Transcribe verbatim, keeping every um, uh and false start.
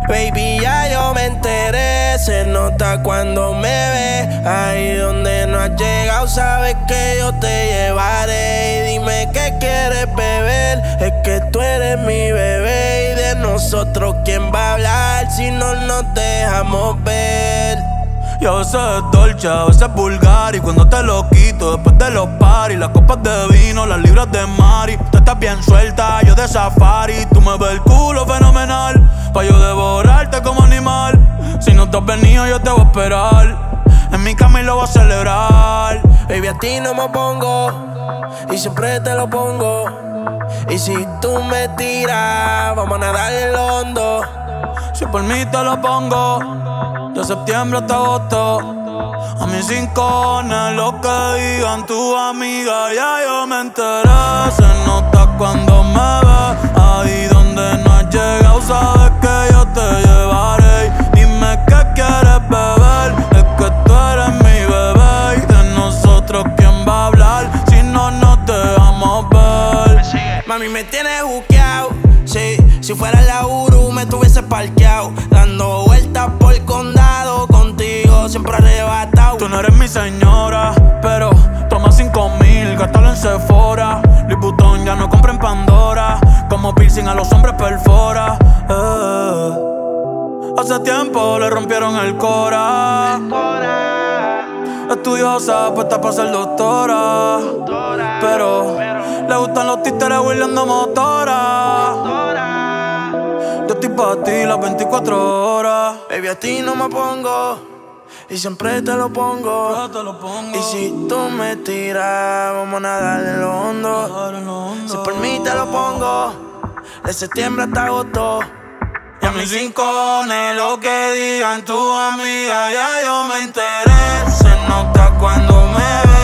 Baby, ya yo me enteré, se nota cuando me ves. Ahí donde no has llegado, sabes que yo te llevaré. Y dime qué quieres beber, es que tú eres mi bebé. Y de nosotros, ¿quién va a hablar si no nos dejamos ver? Y a veces es dolce, a veces es vulgar. Y cuando te lo quito, después de los paris, las copas de vino, las libras de Mari. Tú estás bien suelta, yo de safari. Tú me ves el culo fenomenal, pa' yo devorarte como animal. Si no te has venido, yo te voy a esperar en mi cama y lo voy a celebrar. Baby, a ti no me pongo y siempre te lo pongo. Y si tú me tiras, vamos a nadar en el hondo. Si por mí te lo pongo, de septiembre hasta agosto. A mis rincones, lo que digan tu amiga, ya yo me enteré. Se nota cuando me ves, ahí donde no has llegado, sabes que yo te llevaré. Dime qué quieres beber, es que tú eres mi bebé. Y de nosotros, ¿quién va a hablar si no nos dejamos ver? Mami, me tienes buqueado, sí. Si fuera la Uru me tuviese parqueado, dando vueltas por el condado, contigo siempre arrebatado. Tú no eres mi señora, pero toma cinco mil, gástalo en Sephora. Louis Vuitton ya no compra en Pandora, como piercing a los hombres perfora. eh. Hace tiempo le rompieron el cora. Estudiosa, puesta para ser doctora, pero le gustan los títeres huirleando motora. Yo estoy pa' ti las veinticuatro horas. Baby, a ti no me pongo y siempre te lo pongo. Yo te lo pongo. Y si tú me tiras, vamos a nadar en lo hondo. Si por mí te lo pongo, de septiembre hasta agosto. Y a mis rincones, lo que digan tu amiga, ya yo me enteré. Se nota cuando me ves.